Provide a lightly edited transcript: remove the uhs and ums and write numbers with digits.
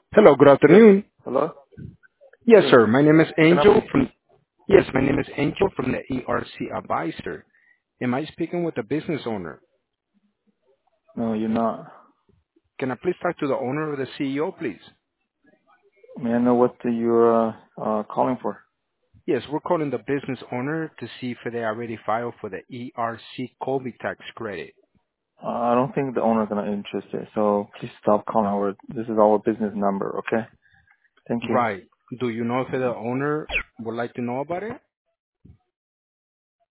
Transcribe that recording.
Hello, good Yes. afternoon. Hello? Yes, Yes. sir. My name is Can I Angel please? from Yes, my name is Angel from the ERC Advisor. Am I speaking with the business owner? No, you're not. Can I please talk to the owner or the CEO, please? May I know what you're calling for? Yes, we're calling the business owner to see if they already filed for the ERC Colby tax credit. I don't think the owner's gonna interested, so please stop calling our. This is our business number, okay? Thank you. Right. Do you know if the owner would like to know about it?